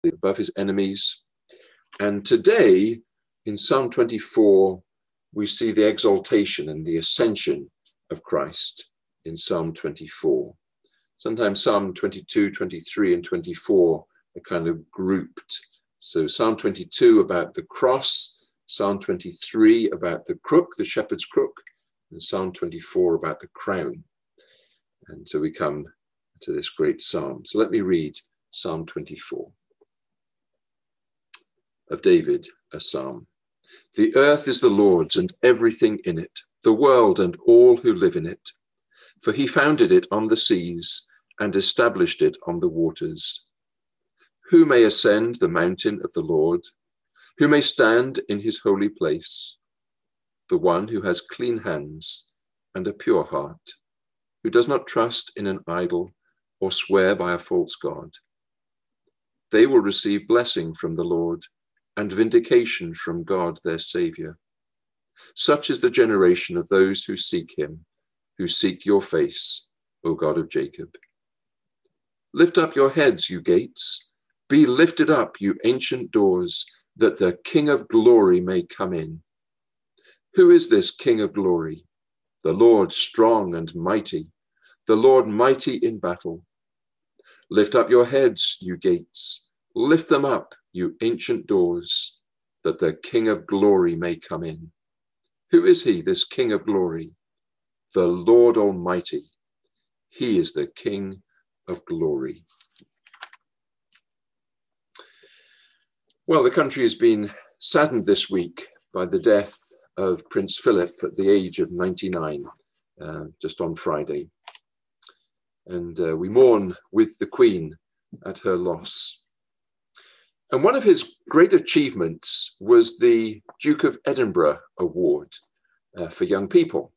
above his enemies. And today, in Psalm 24, we see the exaltation and the ascension of Christ in Psalm 24. Sometimes Psalm 22, 23, and 24 are kind of grouped. So Psalm 22 about the cross, Psalm 23 about the crook, the shepherd's crook, and Psalm 24 about the crown. And so we come to this great psalm. So let me read Psalm 24 of David, a psalm. The earth is the Lord's and everything in it, the world and all who live in it. For he founded it on the seas and established it on the waters. Who may ascend the mountain of the Lord? Who may stand in his holy place? The one who has clean hands and a pure heart, who does not trust in an idol or swear by a false god. They will receive blessing from the Lord and vindication from God their Saviour. Such is the generation of those who seek him, who seek your face, O God of Jacob. Lift up your heads, you gates. Be lifted up, you ancient doors, that the King of glory may come in. Who is this King of glory? The Lord strong and mighty, the Lord mighty in battle. Lift up your heads, you gates. Lift them up, you ancient doors, that the King of glory may come in. Who is he, this King of glory? The Lord Almighty. He is the King of glory. Well, the country has been saddened this week by the death of Prince Philip at the age of 99, just on Friday. And we mourn with the Queen at her loss. And one of his great achievements was the Duke of Edinburgh Award for young people.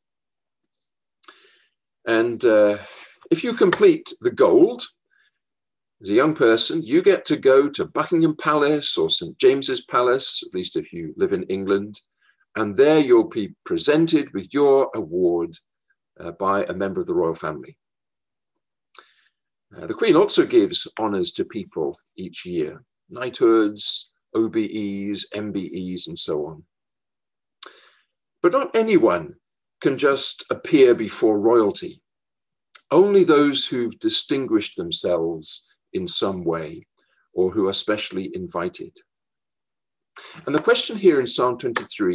And if you complete the gold, as a young person, you get to go to Buckingham Palace or St. James's Palace, at least if you live in England, and there you'll be presented with your award by a member of the royal family. The Queen also gives honours to people each year, knighthoods, OBEs, MBEs, and so on. But not anyone can just appear before royalty. Only those who've distinguished themselves in some way or who are specially invited. And the question here in Psalm 24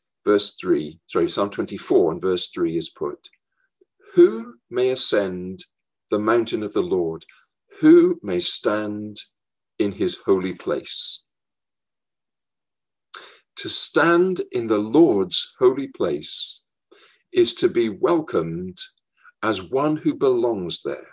and verse 3 is put, who may ascend the mountain of the Lord? Who may stand in his holy place? To stand in the Lord's holy place is to be welcomed as one who belongs there.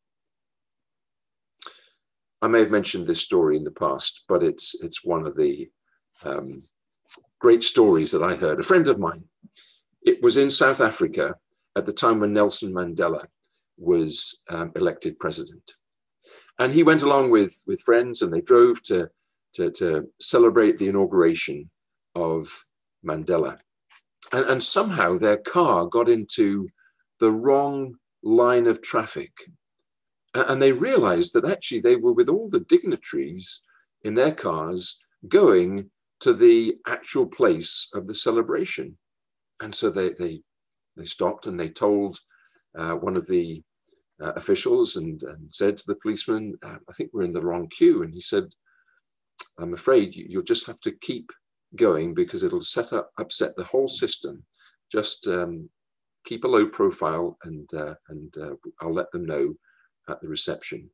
I may have mentioned this story in the past, but it's one of the great stories that I heard. A friend of mine, it was in South Africa at the time when Nelson Mandela was elected president. And he went along with friends and they drove to celebrate the inauguration of Mandela. And somehow their car got into the wrong line of traffic. And they realized that actually they were with all the dignitaries in their cars going to the actual place of the celebration. And so they stopped and they told one of the officials and said to the policeman, I think we're in the wrong queue. And he said, I'm afraid you'll just have to keep going because it'll upset the whole system. Just keep a low profile and I'll let them know at the reception.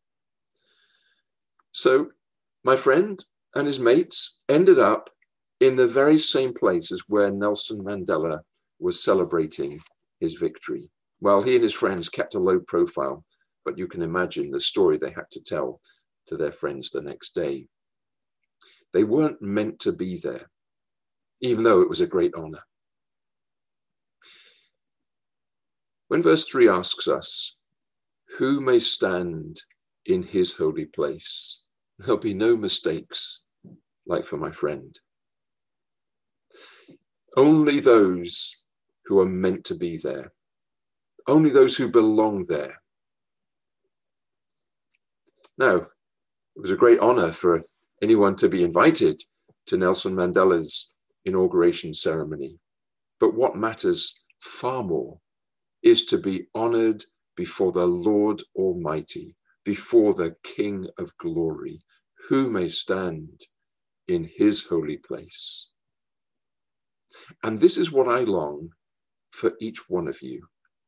So my friend and his mates ended up in the very same place as where Nelson Mandela was celebrating his victory. Well, he and his friends kept a low profile, but you can imagine the story they had to tell to their friends the next day. They weren't meant to be there, even though it was a great honor. When verse 3 asks us, who may stand in his holy place? There'll be no mistakes like for my friend. Only those who are meant to be there. Only those who belong there. Now, it was a great honor for anyone to be invited to Nelson Mandela's inauguration ceremony. But what matters far more is to be honored before the Lord Almighty, before the King of glory, who may stand in his holy place. And this is what I long for each one of you.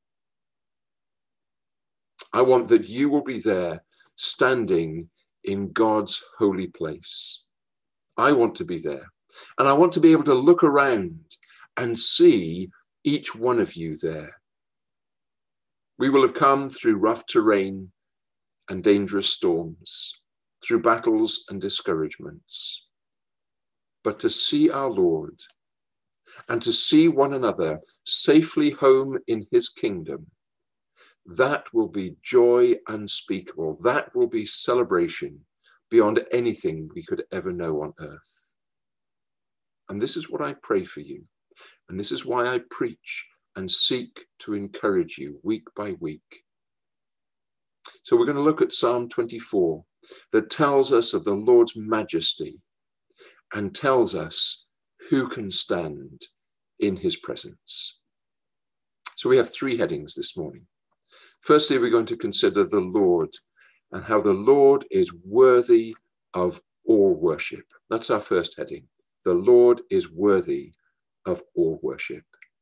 I want that you will be there standing in God's holy place. I want to be there. And I want to be able to look around and see each one of you there. We will have come through rough terrain and dangerous storms, through battles and discouragements. But to see our Lord and to see one another safely home in his kingdom, that will be joy unspeakable. That will be celebration beyond anything we could ever know on earth. And this is what I pray for you. And this is why I preach and seek to encourage you week by week. So we're going to look at Psalm 24 that tells us of the Lord's majesty and tells us who can stand in his presence. So we have three headings this morning. Firstly, we're going to consider the Lord and how the Lord is worthy of all worship. That's our first heading. The Lord is worthy of all worship.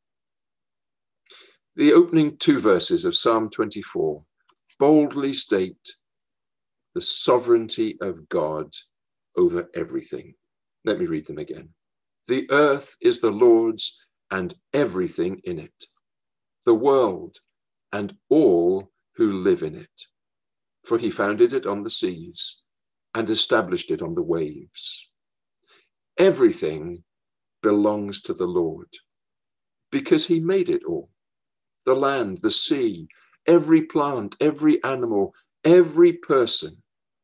The opening two verses of Psalm 24 boldly state the sovereignty of God over everything. Let me read them again. The earth is the Lord's and everything in it, the world and all who live in it. For he founded it on the seas and established it on the waves. Everything belongs to the Lord because he made it all. The land, the sea, every plant, every animal, every person.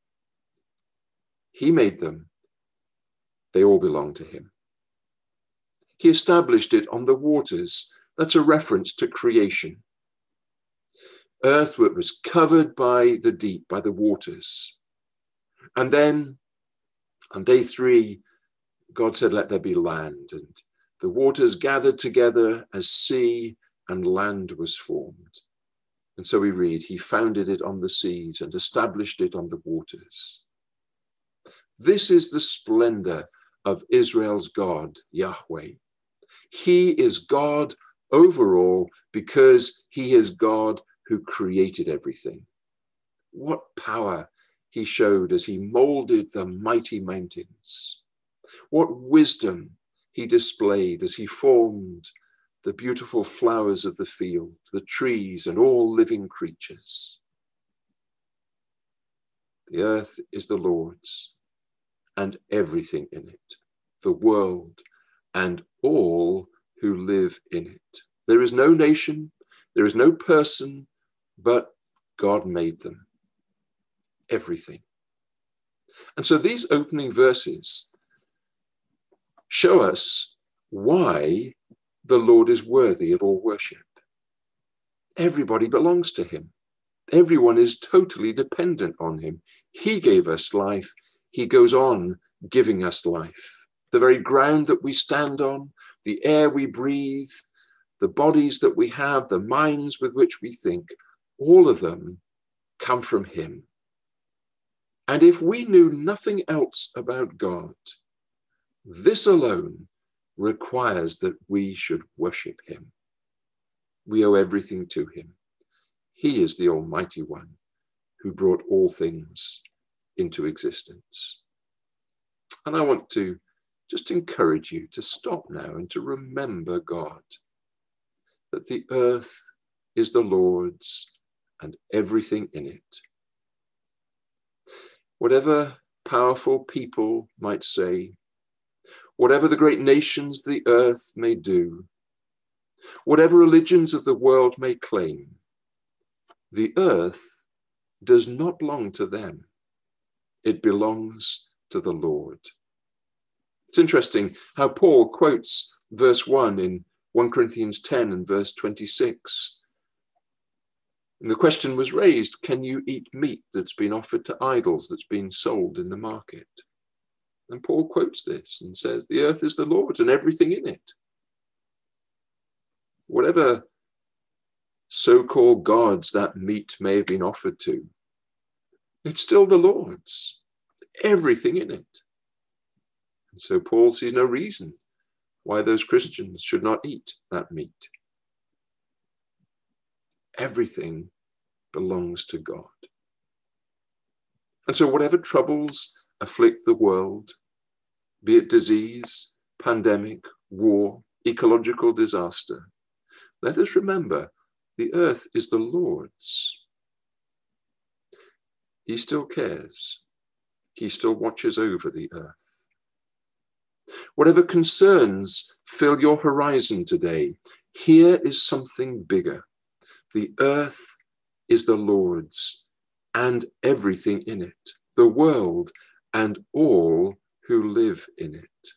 He made them. They all belong to him. He established it on the waters. That's a reference to creation. Earth was covered by the deep, by the waters. And then on day 3, God said, let there be land. And the waters gathered together as sea and land was formed. And so we read, he founded it on the seas and established it on the waters. This is the splendor of Israel's God, Yahweh. He is God over all because he is God who created everything. What power he showed as he molded the mighty mountains. What wisdom he displayed as he formed the beautiful flowers of the field, the trees, and all living creatures. The earth is the Lord's and everything in it, the world and all who live in it. There is no nation, there is no person, but God made them. Everything. And so these opening verses show us why the Lord is worthy of all worship. Everybody belongs to him. Everyone is totally dependent on him. He gave us life. He goes on giving us life. The very ground that we stand on, the air we breathe, the bodies that we have, the minds with which we think, all of them come from him. And if we knew nothing else about God, this alone requires that we should worship him. We owe everything to him. He is the Almighty One who brought all things into existence. And I want to just encourage you to stop now and to remember God, that the earth is the Lord's and everything in it. Whatever powerful people might say, whatever the great nations of the earth may do, whatever religions of the world may claim, the earth does not belong to them. It belongs to the Lord. It's interesting how Paul quotes verse 1 in 1 Corinthians 10 and verse 26. And the question was raised, can you eat meat that's been offered to idols, that's been sold in the market? And Paul quotes this and says, the earth is the Lord's and everything in it. Whatever so-called gods that meat may have been offered to, it's still the Lord's, everything in it. And so Paul sees no reason why those Christians should not eat that meat. Everything belongs to God. And so whatever troubles afflict the world, be it disease, pandemic, war, ecological disaster, let us remember the earth is the Lord's. He still cares. He still watches over the earth. Whatever concerns fill your horizon today, here is something bigger. The earth is the Lord's and everything in it, the world and all who live in it.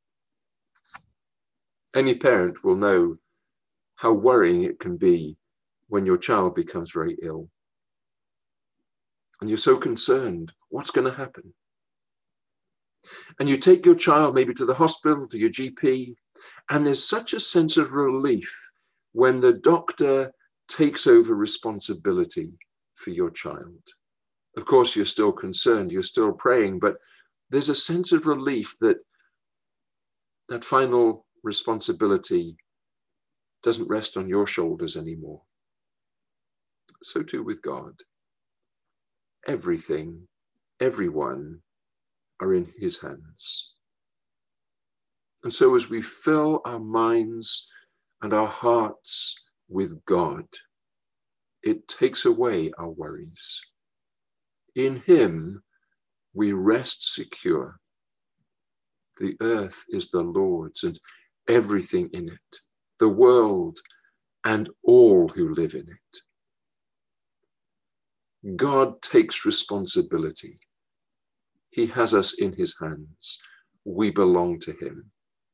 Any parent will know how worrying it can be when your child becomes very ill. And you're so concerned, what's going to happen? And you take your child maybe to the hospital, to your GP, and there's such a sense of relief when the doctor takes over responsibility for your child. Of course, you're still concerned, you're still praying, but there's a sense of relief that that final responsibility doesn't rest on your shoulders anymore. So too with God. Everything, everyone are in his hands. And so as we fill our minds and our hearts with God, it takes away our worries. In him we rest secure. The earth is the Lord's and everything in it, the world and all who live in it. God takes responsibility. He has us in his hands. We belong to him.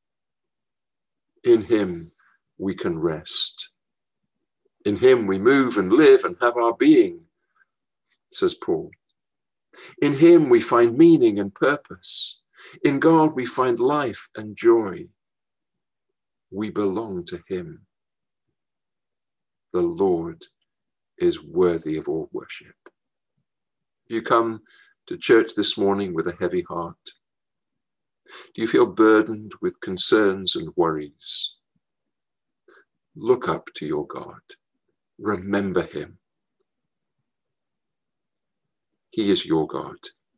In him we can rest. In him we move and live and have our being, says Paul. In him we find meaning and purpose. In God we find life and joy. We belong to him. The Lord is worthy of all worship. If you come to church this morning with a heavy heart, do you feel burdened with concerns and worries? Look up to your God. Remember him. He is your God.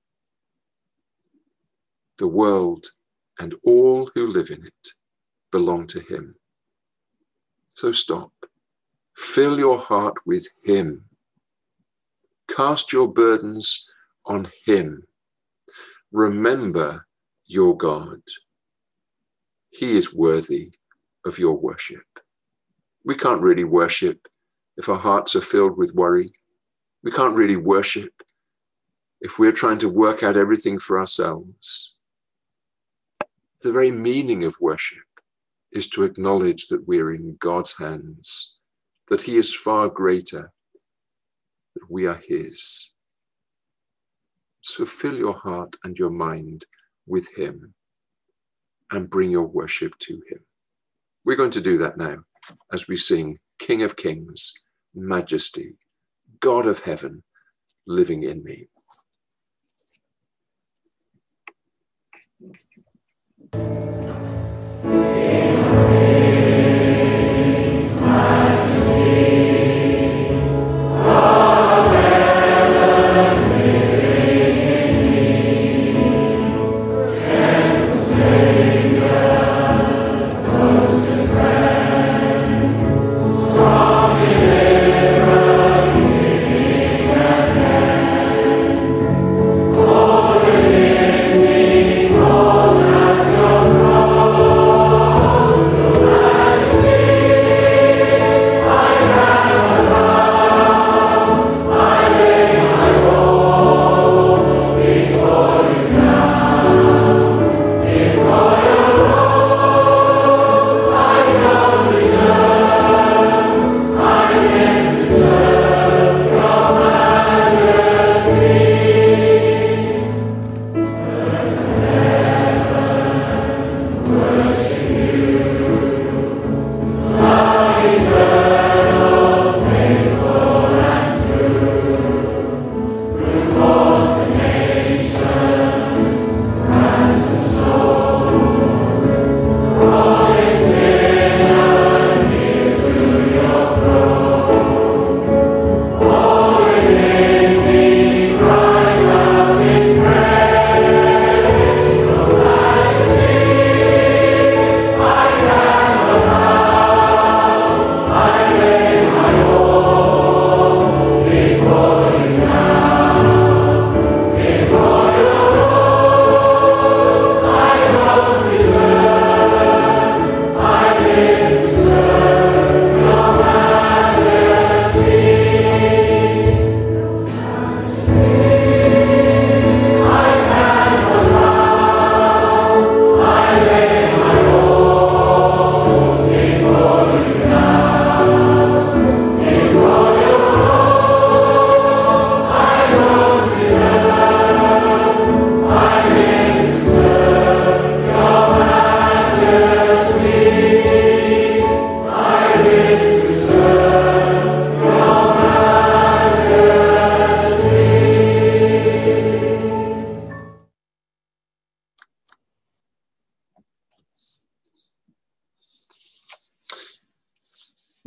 The world and all who live in it belong to him. So stop. Fill your heart with him. Cast your burdens on him. Remember your God. He is worthy of your worship. We can't really worship if our hearts are filled with worry. We can't really worship if we're trying to work out everything for ourselves. The very meaning of worship is to acknowledge that we're in God's hands, that he is far greater, that we are his. So fill your heart and your mind with him and bring your worship to him. We're going to do that now as we sing King of Kings, Majesty, God of heaven, living in me.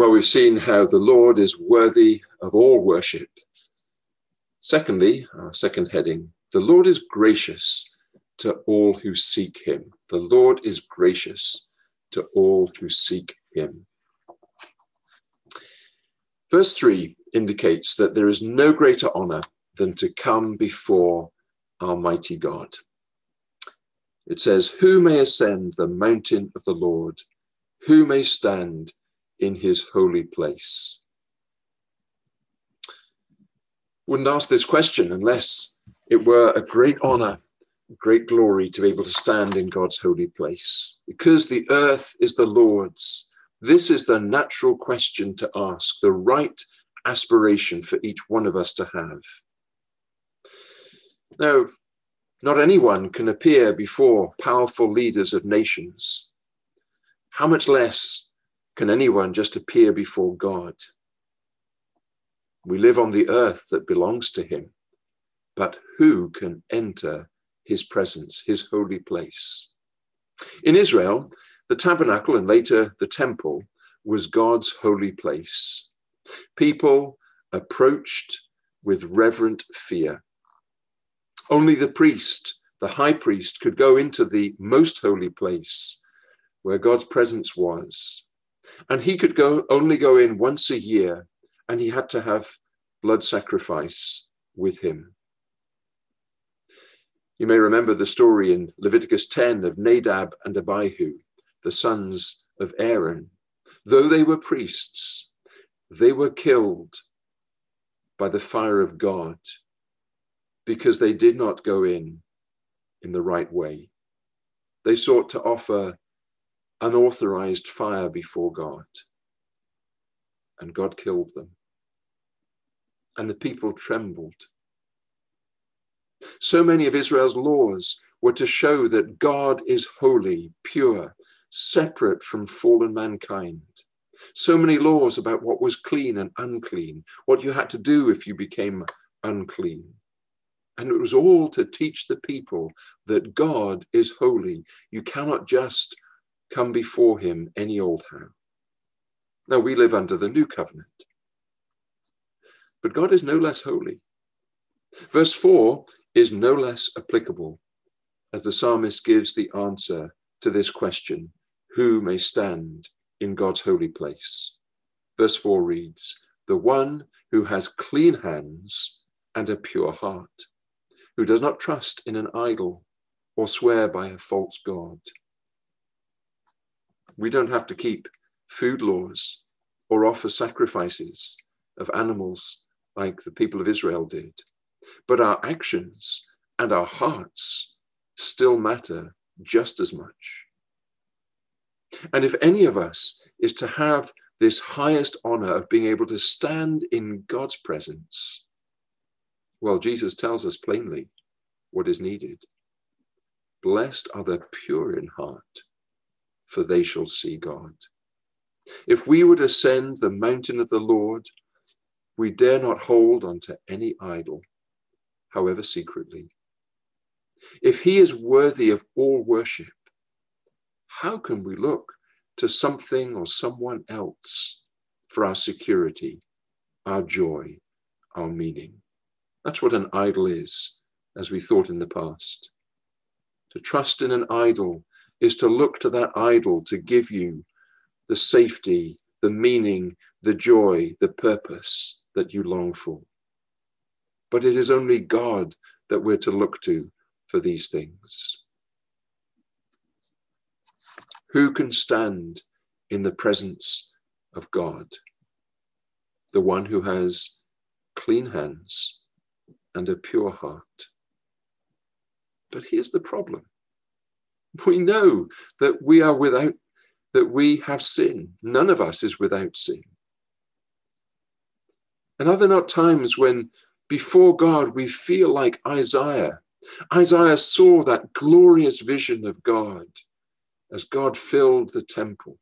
Well, we've seen how the Lord is worthy of all worship. Secondly, our second heading, the Lord is gracious to all who seek him. The Lord is gracious to all who seek him. Verse 3 indicates that there is no greater honor than to come before Almighty God. It says, who may ascend the mountain of the Lord? Who may stand in his holy place? Wouldn't ask this question unless it were a great honor, great glory to be able to stand in God's holy place. Because the earth is the Lord's, this is the natural question to ask, the right aspiration for each one of us to have. Now, not anyone can appear before powerful leaders of nations. How much less can anyone just appear before God? We live on the earth that belongs to him, but who can enter his presence, his holy place? In Israel, the tabernacle and later the temple was God's holy place. People approached with reverent fear. Only the priest, the high priest, could go into the most holy place where God's presence was. And he could only go in once a year, and he had to have blood sacrifice with him. You may remember the story in Leviticus 10 of Nadab and Abihu, the sons of Aaron. Though they were priests, they were killed by the fire of God because they did not go in the right way. They sought to offer unauthorized fire before God, and God killed them. And the people trembled. So many of Israel's laws were to show that God is holy, pure, separate from fallen mankind. So many laws about what was clean and unclean, what you had to do if you became unclean. And it was all to teach the people that God is holy. You cannot just come before him any old how. Now, we live under the new covenant. But God is no less holy. Verse 4 is no less applicable as the psalmist gives the answer to this question, who may stand in God's holy place? Verse 4 reads, the one who has clean hands and a pure heart, who does not trust in an idol or swear by a false god. We don't have to keep food laws or offer sacrifices of animals like the people of Israel did. But our actions and our hearts still matter just as much. And if any of us is to have this highest honor of being able to stand in God's presence, well, Jesus tells us plainly what is needed. Blessed are the pure in heart, for they shall see God. If we would ascend the mountain of the Lord, we dare not hold on to any idol, however secretly. If he is worthy of all worship, how can we look to something or someone else for our security, our joy, our meaning? That's what an idol is, as we thought in the past. To trust in an idol is to look to that idol to give you the safety, the meaning, the joy, the purpose that you long for. But it is only God that we're to look to for these things. Who can stand in the presence of God? The one who has clean hands and a pure heart. But here's the problem. We know that we have sin. None of us is without sin. And are there not times when before God we feel like Isaiah? Isaiah saw that glorious vision of God as God filled the temple.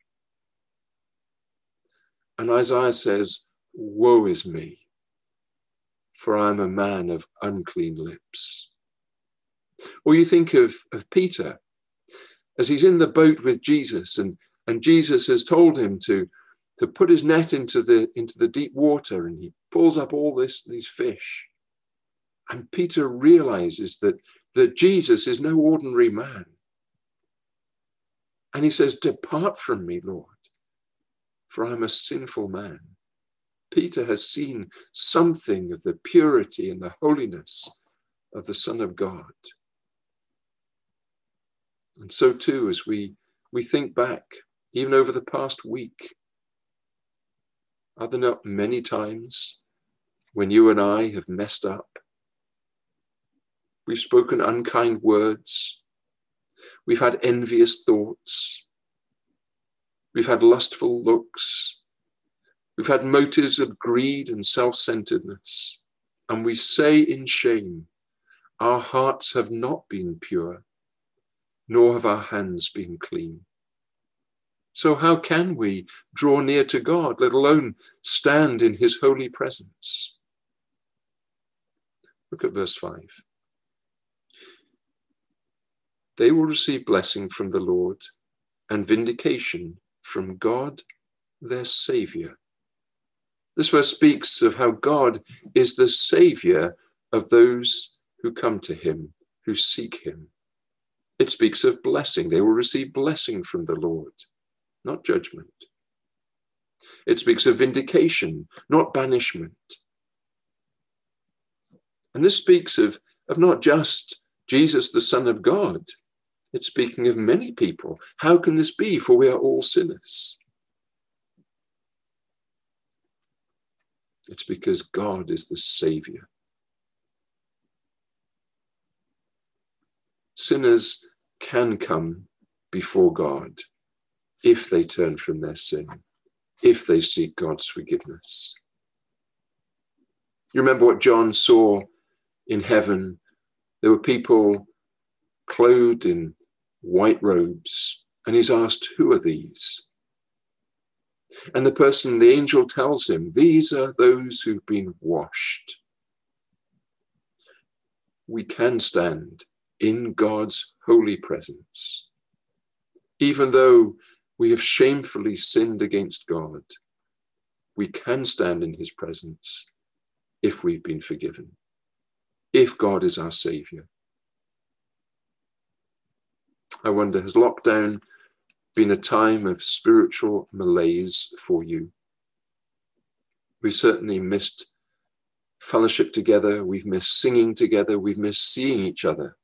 And Isaiah says, woe is me, for I am a man of unclean lips. Or you think of Peter, as he's in the boat with Jesus, and Jesus has told him to to put his net into the deep water, and he pulls up all these fish. And Peter realizes that Jesus is no ordinary man. And he says, "Depart from me, Lord, for I'm a sinful man." Peter has seen something of the purity and the holiness of the Son of God. And so too, as we think back, even over the past week, are there not many times when you and I have messed up? We've spoken unkind words. We've had envious thoughts. We've had lustful looks. We've had motives of greed and self-centeredness. And we say in shame, our hearts have not been pure, nor have our hands been clean. So how can we draw near to God, let alone stand in his holy presence? Look at verse 5. They will receive blessing from the Lord and vindication from God, their Savior. This verse speaks of how God is the Savior of those who come to him, who seek him. It speaks of blessing. They will receive blessing from the Lord, not judgment. It speaks of vindication, not banishment. And this speaks of not just Jesus, the Son of God. It's speaking of many people. How can this be? For we are all sinners. It's because God is the Savior. Sinners can come before God if they turn from their sin, if they seek God's forgiveness. You remember what John saw in heaven? There were people clothed in white robes, and he's asked, "Who are these?" And the angel tells him, "These are those who've been washed." We can stand in God's holy presence. Even though we have shamefully sinned against God, we can stand in his presence if we've been forgiven, if God is our Savior. I wonder, has lockdown been a time of spiritual malaise for you? We've certainly missed fellowship together. We've missed singing together. We've missed seeing each other.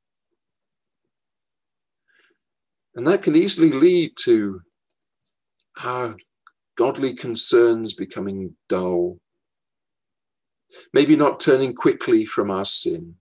And that can easily lead to our godly concerns becoming dull, maybe not turning quickly from our sin.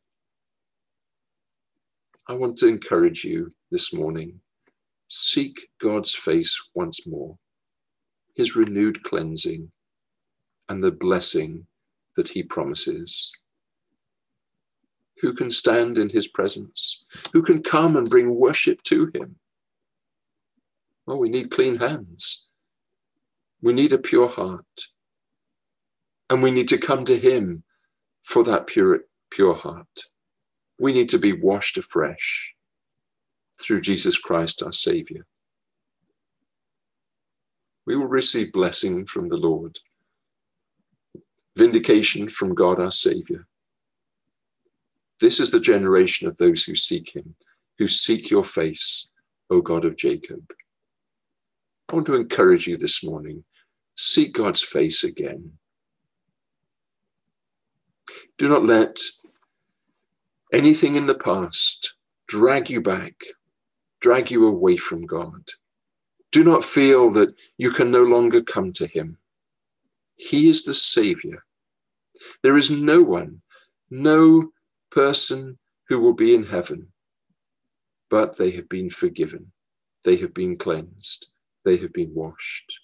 I want to encourage you this morning. Seek God's face once more, his renewed cleansing and the blessing that he promises. Who can stand in his presence? Who can come and bring worship to him? Well, we need clean hands. We need a pure heart. And we need to come to him for that pure heart. We need to be washed afresh through Jesus Christ, our Savior. We will receive blessing from the Lord, vindication from God, our Savior. This is the generation of those who seek him, who seek your face, O God of Jacob. I want to encourage you this morning. Seek God's face again. Do not let anything in the past drag you back, drag you away from God. Do not feel that you can no longer come to him. He is the Savior. There is no one, no person who will be in heaven, but they have been forgiven. They have been cleansed. They have been washed.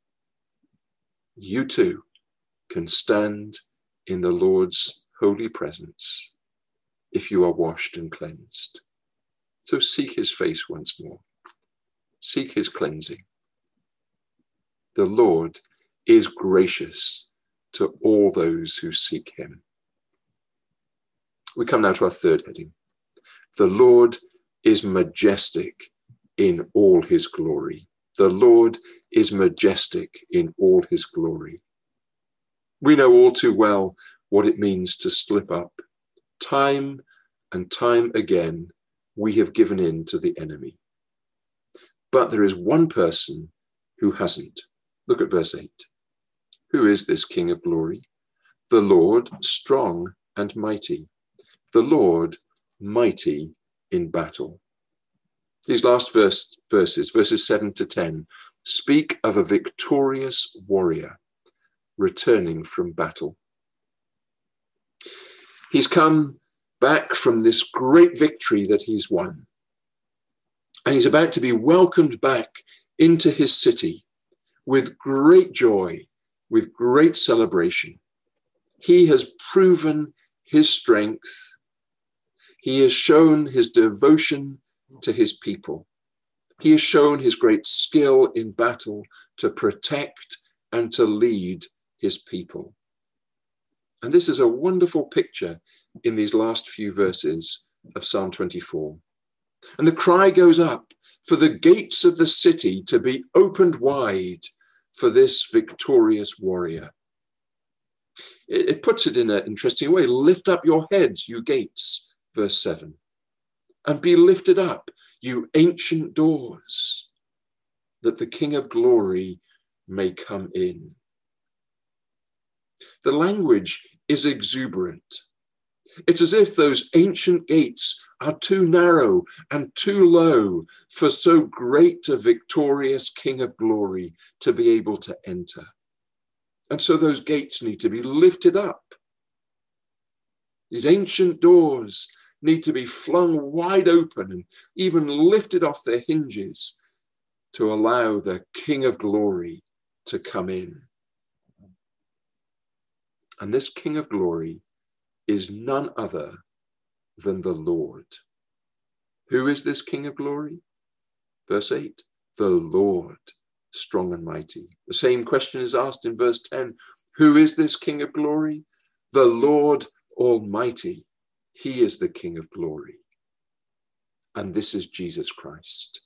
You too can stand in the Lord's holy presence if you are washed and cleansed. So seek his face once more. Seek his cleansing. The Lord is gracious to all those who seek him. We come now to our third heading. The Lord is majestic in all his glory. The Lord is majestic in all his glory. We know all too well what it means to slip up. Time and time again, we have given in to the enemy. But there is one person who hasn't. Look at verse 8. Who is this King of glory? The Lord strong and mighty. The Lord mighty in battle. These last verses, verses 7 to 10, speak of a victorious warrior returning from battle. He's come back from this great victory that he's won. And he's about to be welcomed back into his city with great joy, with great celebration. He has proven his strength. He has shown his devotion to his people. He has shown his great skill in battle to protect and to lead his people. And this is a wonderful picture in these last few verses of Psalm 24. And the cry goes up for the gates of the city to be opened wide for this victorious warrior. It puts it in an interesting way. Lift up your heads, you gates, verse 7, and be lifted up, you ancient doors, that the King of glory may come in. The language is exuberant. It's as if those ancient gates are too narrow and too low for so great a victorious King of glory to be able to enter. And so those gates need to be lifted up. These ancient doors need to be flung wide open and even lifted off their hinges to allow the King of glory to come in. And this King of glory is none other than the Lord. Who is this King of glory? Verse 8, the Lord, strong and mighty. The same question is asked in verse 10. Who is this King of glory? The Lord Almighty. He is the King of glory. And this is Jesus Christ.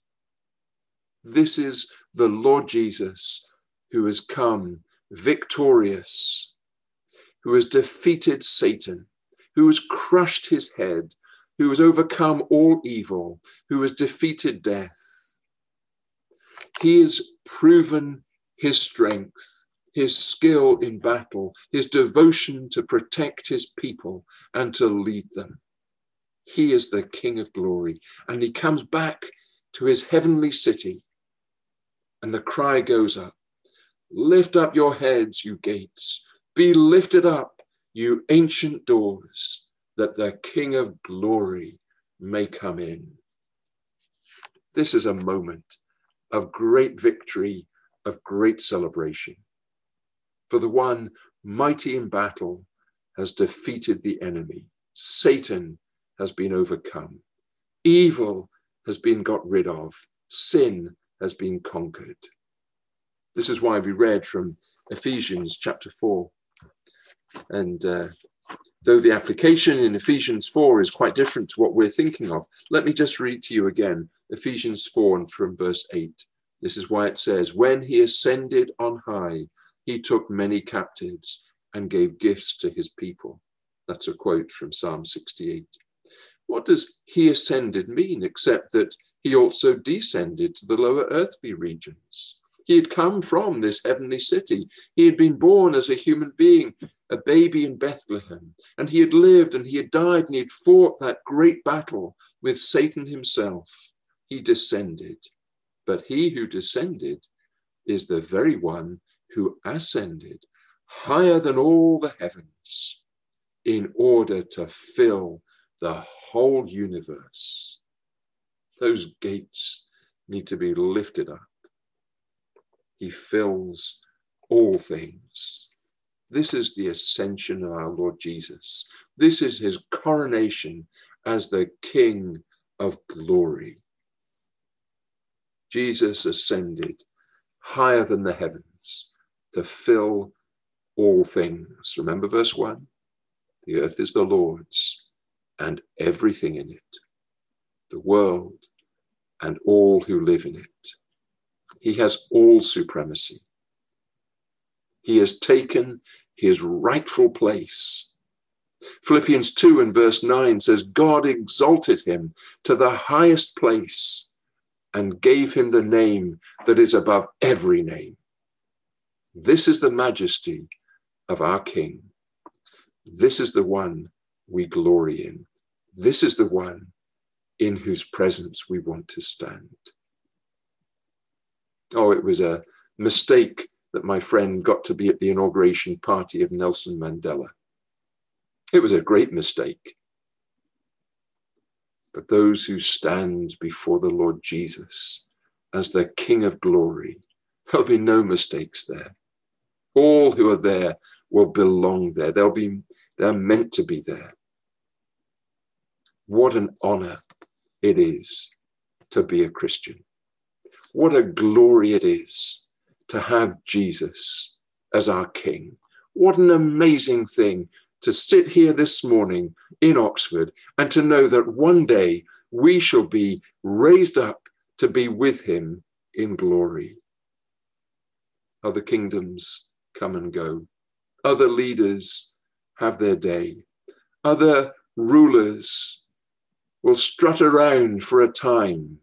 This is the Lord Jesus who has come victorious, who has defeated Satan, who has crushed his head, who has overcome all evil, who has defeated death. He has proven his strength, his skill in battle, his devotion to protect his people and to lead them. He is the King of glory, and he comes back to his heavenly city, and the cry goes up, lift up your heads, you gates, be lifted up, you ancient doors, that the King of glory may come in. This is a moment of great victory, of great celebration. For the one mighty in battle has defeated the enemy. Satan has been overcome. Evil has been got rid of. Sin has been conquered. This is why we read from Ephesians chapter 4. And though the application in Ephesians 4 is quite different to what we're thinking of, let me just read to you again, Ephesians 4 and from verse 8. This is why it says, when he ascended on high, he took many captives and gave gifts to his people. That's a quote from Psalm 68. What does he ascended mean, except that he also descended to the lower earthly regions? He had come from this heavenly city. He had been born as a human being, a baby in Bethlehem, and he had lived and he had died and he had fought that great battle with Satan himself. He descended, but he who descended is the very one who ascended higher than all the heavens in order to fill the whole universe. Those gates need to be lifted up. He fills all things. This is the ascension of our Lord Jesus. This is his coronation as the King of glory. Jesus ascended higher than the heavens to fill all things. Remember verse 1? The earth is the Lord's and everything in it, the world and all who live in it. He has all supremacy. He has taken his rightful place. Philippians 2 and verse 9 says, God exalted him to the highest place and gave him the name that is above every name. This is the majesty of our King. This is the one we glory in. This is the one in whose presence we want to stand. Oh, it was a mistake that my friend got to be at the inauguration party of Nelson Mandela. It was a great mistake. But those who stand before the Lord Jesus as the King of glory, there'll be no mistakes there. All who are there will belong there. They're meant to be there. What an honor it is to be a Christian. What a glory it is to have Jesus as our King. What an amazing thing to sit here this morning in Oxford and to know that one day we shall be raised up to be with him in glory. Other kingdoms come and go. Other leaders have their day. Other rulers will strut around for a time,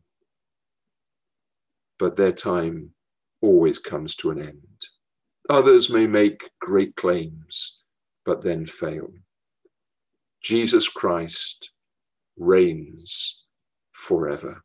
but their time always comes to an end. Others may make great claims, but then fail. Jesus Christ reigns forever.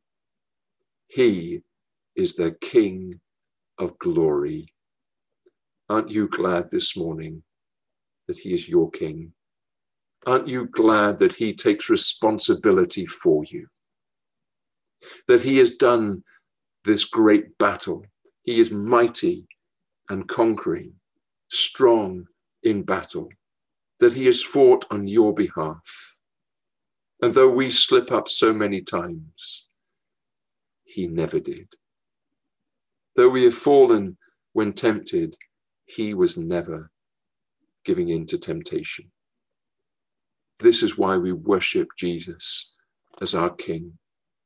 He is the King of glory. Aren't you glad this morning that he is your King? Aren't you glad that he takes responsibility for you? That he has done this great battle. He is mighty and conquering, strong in battle, that he has fought on your behalf. And though we slip up so many times, he never did. Though we have fallen when tempted, he was never giving in to temptation. This is why we worship Jesus as our King.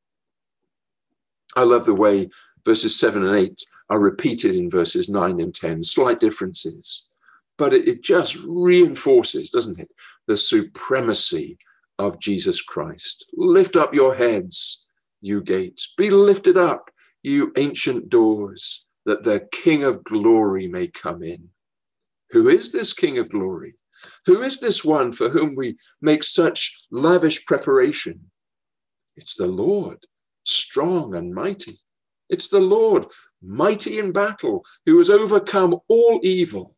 I love the way verses 7 and 8 are repeated in verses 9 and 10, slight differences, but it just reinforces, doesn't it, the supremacy of Jesus Christ. Lift up your heads, you gates. Be lifted up, you ancient doors, that the King of glory may come in. Who is this King of glory? Who is this one for whom we make such lavish preparation? It's the Lord, strong and mighty. It's the Lord, mighty in battle, who has overcome all evil.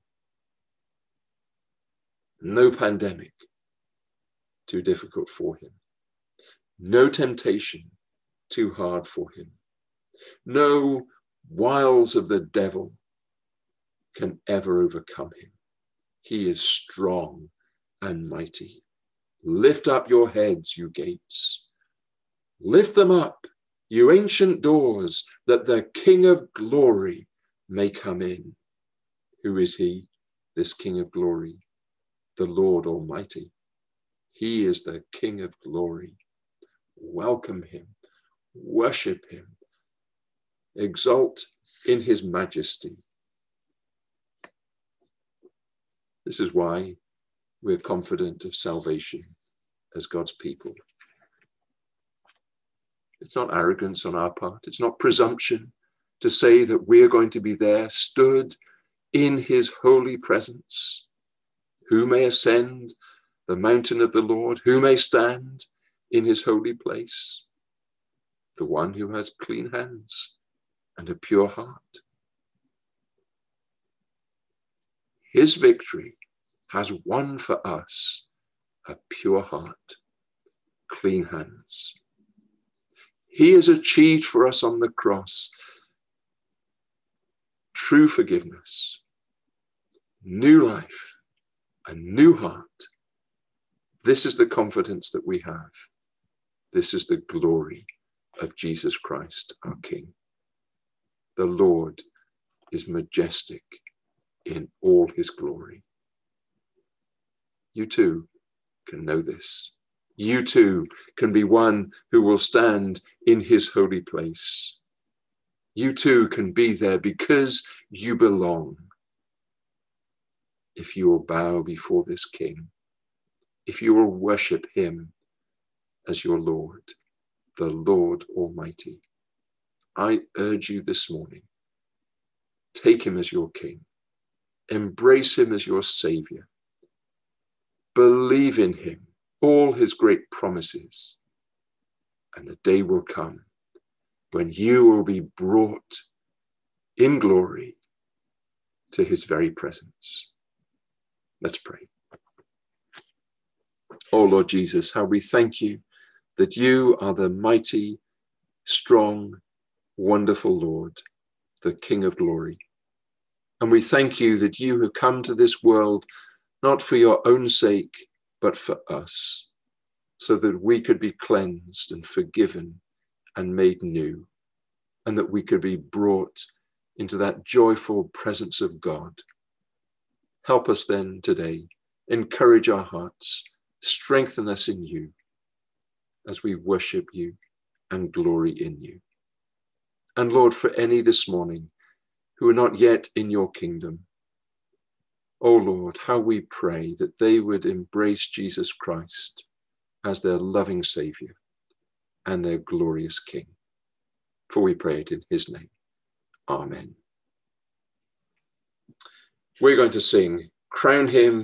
No pandemic too difficult for him. No temptation too hard for him. No wiles of the devil can ever overcome him. He is strong and mighty. Lift up your heads, you gates. Lift them up, you ancient doors, that the King of glory may come in. Who is he, this King of glory? The Lord Almighty. He is the King of glory. Welcome him, worship him, exalt in his majesty. This is why we're confident of salvation as God's people. It's not arrogance on our part. It's not presumption to say that we're going to be there, stood in his holy presence. Who may ascend the mountain of the Lord? Who may stand in his holy place? The one who has clean hands and a pure heart. His victory has won for us a pure heart, clean hands. He has achieved for us on the cross true forgiveness, new life, a new heart. This is the confidence that we have. This is the glory of Jesus Christ, our King. The Lord is majestic in all his glory. You too can know this. You too can be one who will stand in his holy place. You too can be there because you belong. If you will bow before this King, if you will worship him as your Lord, the Lord Almighty, I urge you this morning, take him as your King, embrace him as your Savior, believe in him, all his great promises, and the day will come when you will be brought in glory to his very presence. Let's pray. Oh Lord Jesus, how we thank you that you are the mighty, strong, wonderful Lord, the King of glory. And we thank you that you have come to this world not for your own sake, but for us, so that we could be cleansed and forgiven and made new, and that we could be brought into that joyful presence of God. Help us then today, encourage our hearts, strengthen us in you as we worship you and glory in you. And Lord, for any this morning who are not yet in your kingdom, oh Lord, how we pray that they would embrace Jesus Christ as their loving Savior and their glorious King. For we pray it in his name. Amen. We're going to sing, Crown Him